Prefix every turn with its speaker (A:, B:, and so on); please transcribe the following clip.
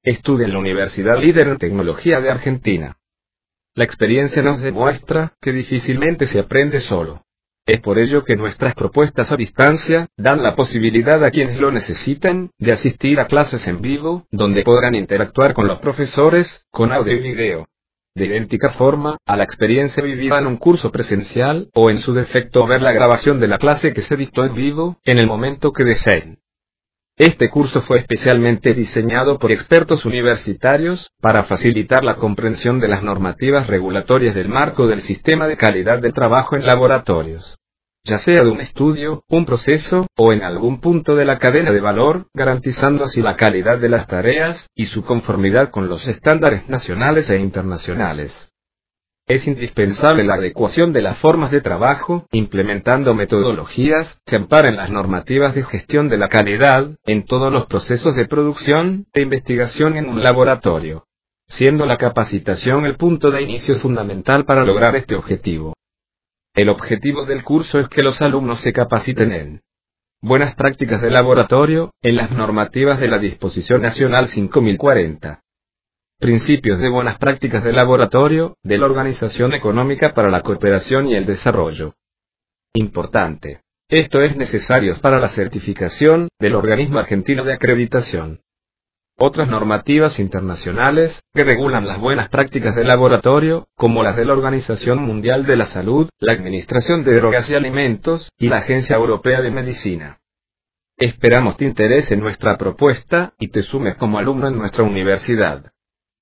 A: Estudia en la Universidad líder en tecnología de Argentina. La experiencia nos demuestra que difícilmente se aprende solo. Es por ello que nuestras propuestas a distancia dan la posibilidad a quienes lo necesitan de asistir a clases en vivo, donde podrán interactuar con los profesores, con audio y video. De idéntica forma a la experiencia vivida en un curso presencial, o en su defecto ver la grabación de la clase que se dictó en vivo, en el momento que deseen. Este curso fue especialmente diseñado por expertos universitarios, para facilitar la comprensión de las normativas regulatorias del marco del sistema de calidad del trabajo en laboratorios. Ya sea de un estudio, un proceso, o en algún punto de la cadena de valor, garantizando así la calidad de las tareas, y su conformidad con los estándares nacionales e internacionales. Es indispensable la adecuación de las formas de trabajo, implementando metodologías que amparen las normativas de gestión de la calidad, en todos los procesos de producción e investigación en un laboratorio, siendo la capacitación el punto de inicio fundamental para lograr este objetivo. El objetivo del curso es que los alumnos se capaciten en buenas prácticas de laboratorio, en las normativas de la Disposición Nacional 5040. Principios de buenas prácticas de laboratorio, de la Organización Económica para la Cooperación y el Desarrollo. Importante. Esto es necesario para la certificación del Organismo Argentino de Acreditación. Otras normativas internacionales, que regulan las buenas prácticas de laboratorio, como las de la Organización Mundial de la Salud, la Administración de Drogas y Alimentos, y la Agencia Europea de Medicina. Esperamos te interese en nuestra propuesta, y te sumes como alumno en nuestra universidad.